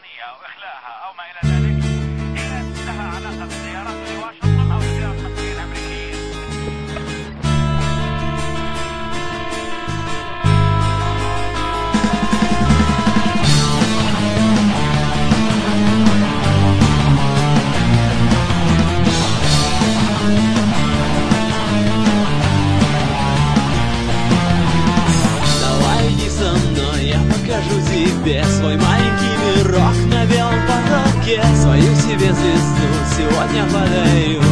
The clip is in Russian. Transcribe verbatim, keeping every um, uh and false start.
البريطانية أو إخلاءها أو ما إلى ذلك، هي لها علاقة بزيارات لواشنطن أو بزيارة مسؤولين أمريكيين. Покажу тебе свой маленький мирок на белом потоке. Свою себе звезду сегодня подарю.